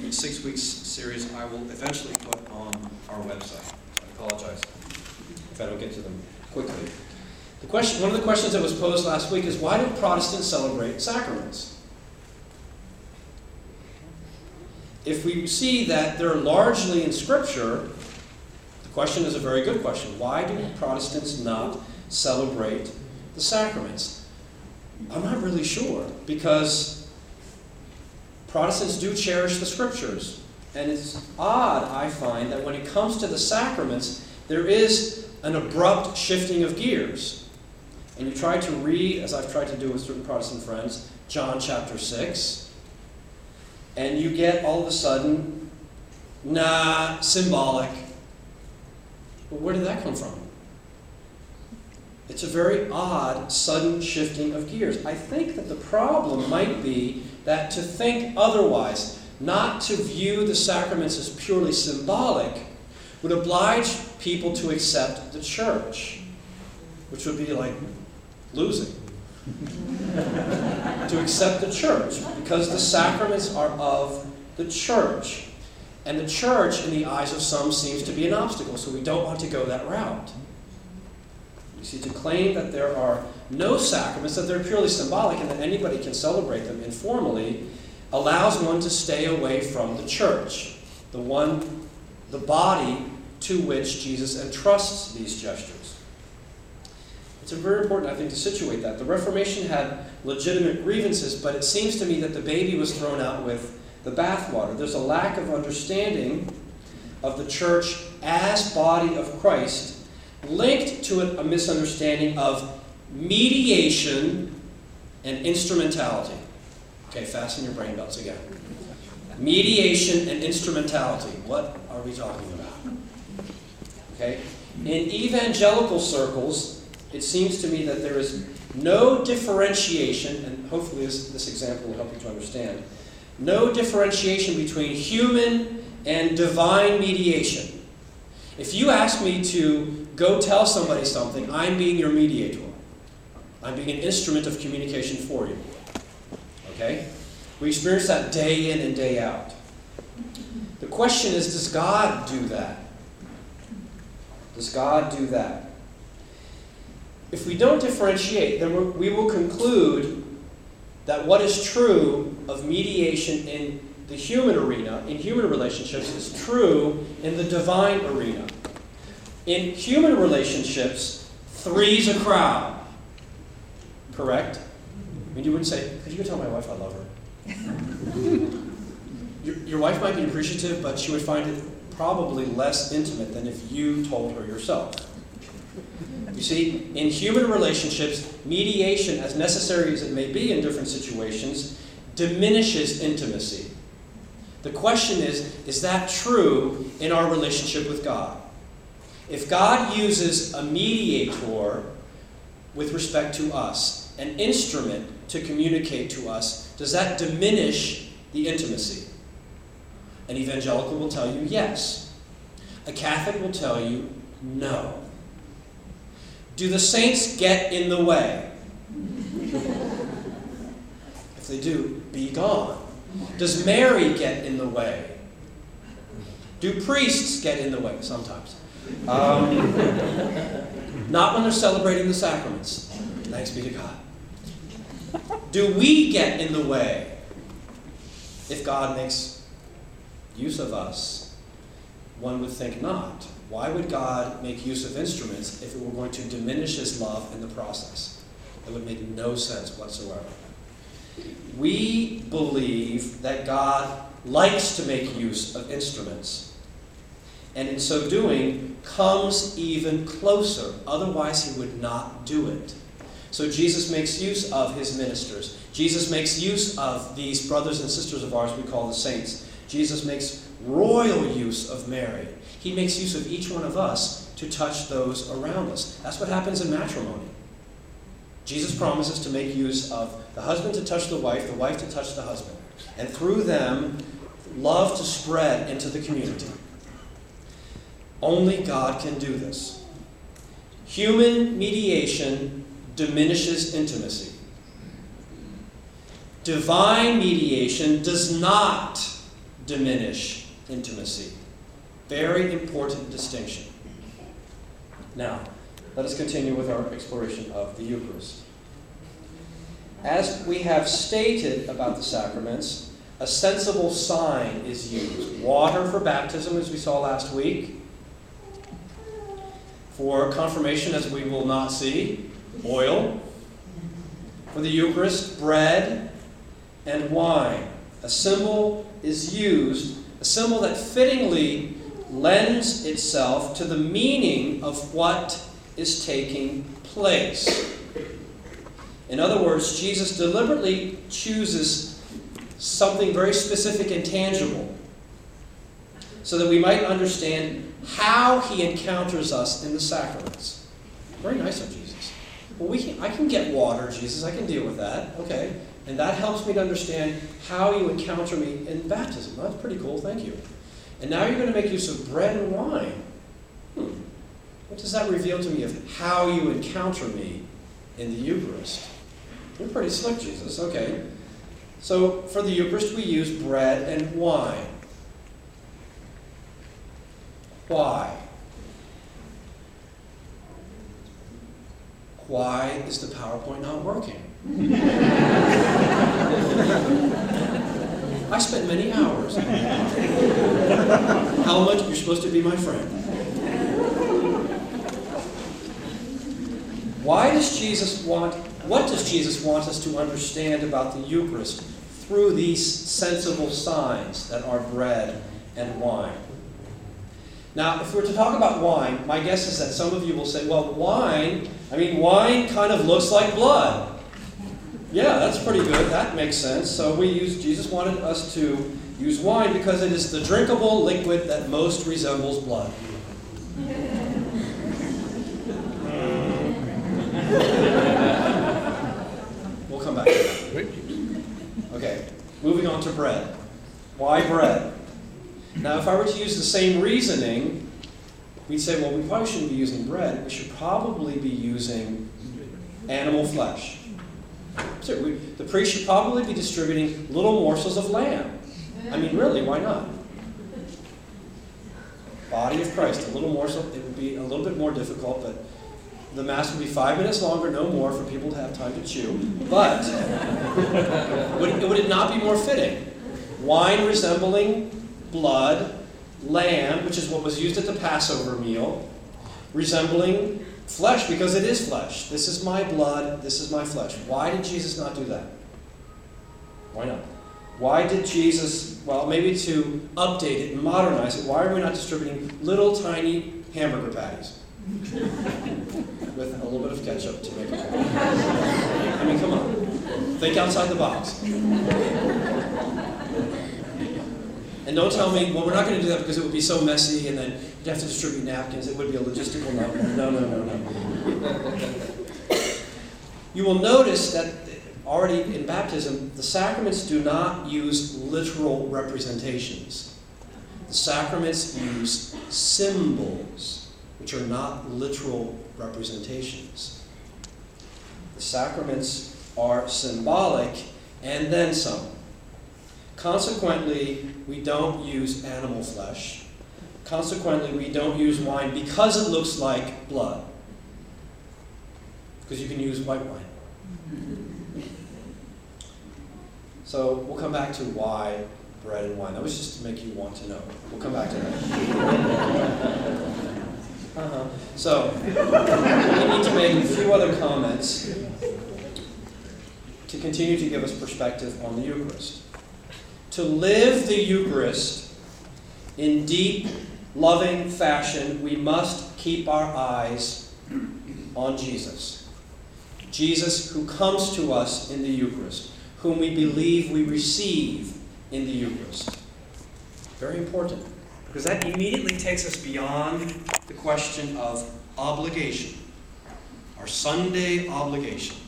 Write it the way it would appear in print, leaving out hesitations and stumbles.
6 weeks series I will eventually put on our website. I apologize if I don't get to them quickly. One of the questions that was posed last week is, why do Protestants celebrate sacraments? If we see that they're largely in Scripture, the question is a very good question. Why do Protestants not celebrate the sacraments? I'm not really sure, because Protestants do cherish the Scriptures. And it's odd, I find, that when it comes to the sacraments, there is an abrupt shifting of gears. And you try to read, as I've tried to do with certain Protestant friends, John chapter 6, and you get all of a sudden, symbolic. Well, where did that come from? It's a very odd, sudden shifting of gears. I think that the problem might be that to think otherwise, not to view the sacraments as purely symbolic, would oblige people to accept the church, which would be like losing. To accept the church, because the sacraments are of the church. And the church, in the eyes of some, seems to be an obstacle, so we don't want to go that route. You see, to claim that there are no sacraments, that they're purely symbolic and that anybody can celebrate them informally, allows one to stay away from the church, the body to which Jesus entrusts these gestures. It's very important, I think, to situate that. The Reformation had legitimate grievances, but it seems to me that the baby was thrown out with the bathwater. There's a lack of understanding of the church as body of Christ, linked to a misunderstanding of mediation and instrumentality. Okay, fasten your brain belts again. Mediation and instrumentality. What are we talking about? Okay? In evangelical circles, it seems to me that there is no differentiation, and hopefully this example will help you to understand, no differentiation between human and divine mediation. If you ask me to go tell somebody something, I'm being your mediator. I'm being an instrument of communication for you. Okay? We experience that day in and day out. The question is, does God do that? Does God do that? If we don't differentiate, then we will conclude that what is true of mediation in the human arena, in human relationships, is true in the divine arena. In human relationships, three's a crowd. Correct? I mean, you wouldn't say, could you go tell my wife I love her? Your wife might be appreciative, but she would find it probably less intimate than if you told her yourself. You see, in human relationships, mediation, as necessary as it may be in different situations, diminishes intimacy. The question is that true in our relationship with God? If God uses a mediator with respect to us, an instrument to communicate to us, does that diminish the intimacy? An evangelical will tell you yes. A Catholic will tell you no. Do the saints get in the way? If they do, be gone. Does Mary get in the way? Do priests get in the way? Sometimes. Not when they're celebrating the sacraments. Thanks be to God. Do we get in the way if God makes use of us? One would think not. Why would God make use of instruments if it were going to diminish his love in the process? It would make no sense whatsoever. We believe that God likes to make use of instruments, and in so doing comes even closer. Otherwise he would not do it. So Jesus makes use of his ministers. Jesus makes use of these brothers and sisters of ours we call the saints. Jesus makes royal use of Mary. He makes use of each one of us to touch those around us. That's what happens in matrimony. Jesus promises to make use of the husband to touch the wife to touch the husband, and through them, love to spread into the community. Only God can do this. Human mediation diminishes intimacy. Divine mediation does not diminish intimacy. Very important distinction. Now, let us continue with our exploration of the Eucharist. As we have stated about the sacraments, a sensible sign is used. Water for baptism, as we saw last week. For confirmation, as we will not see, oil. For the Eucharist, bread and wine. A symbol is used, a symbol that fittingly lends itself to the meaning of what is taking place. In other words, Jesus deliberately chooses something very specific and tangible so that we might understand how he encounters us in the sacraments. Very nice of Jesus. Well, I can get water, Jesus. I can deal with that. Okay. And that helps me to understand how you encounter me in baptism. That's pretty cool. Thank you. And now you're going to make use of bread and wine. What does that reveal to me of how you encounter me in the Eucharist? You're pretty slick, Jesus. Okay. So for the Eucharist, we use bread and wine. Why? Why is the PowerPoint not working? I spent many hours. Helmut, you're supposed to be my friend. What does Jesus want us to understand about the Eucharist through these sensible signs that are bread and wine? Now, if we're to talk about wine, my guess is that some of you will say, well, wine kind of looks like blood. Yeah, that's pretty good. That makes sense. So Jesus wanted us to use wine because it is the drinkable liquid that most resembles blood. We'll come back to that. Okay, moving on to bread. Why bread? Now, if I were to use the same reasoning, we'd say, well, we probably shouldn't be using bread. We should probably be using animal flesh. So the priest should probably be distributing little morsels of lamb. I mean, really, why not? Body of Christ, a little morsel. It would be a little bit more difficult, but the Mass would be 5 minutes longer, no more, for people to have time to chew. But would it not be more fitting? Wine resembling blood, lamb, which is what was used at the Passover meal, resembling flesh, because it is flesh. This is my blood, this is my flesh. Why did Jesus not do that? Why not? Why did Jesus, well, maybe to update it and modernize it, why are we not distributing little tiny hamburger patties with a little bit of ketchup to make it work? I mean, come on. Think outside the box. And don't tell me, well, we're not going to do that because it would be so messy and then you'd have to distribute napkins. It would be a logistical nightmare. No. You will notice that already in baptism, the sacraments do not use literal representations. The sacraments use symbols, which are not literal representations. The sacraments are symbolic and then some. Consequently, we don't use animal flesh. Consequently, we don't use wine because it looks like blood. Because you can use white wine. So we'll come back to why bread and wine. That was just to make you want to know. We'll come back to that. So we need to make a few other comments to continue to give us perspective on the Eucharist. To live the Eucharist in deep, loving fashion, we must keep our eyes on Jesus. Jesus who comes to us in the Eucharist, whom we believe we receive in the Eucharist. Very important, because that immediately takes us beyond the question of obligation, our Sunday obligation.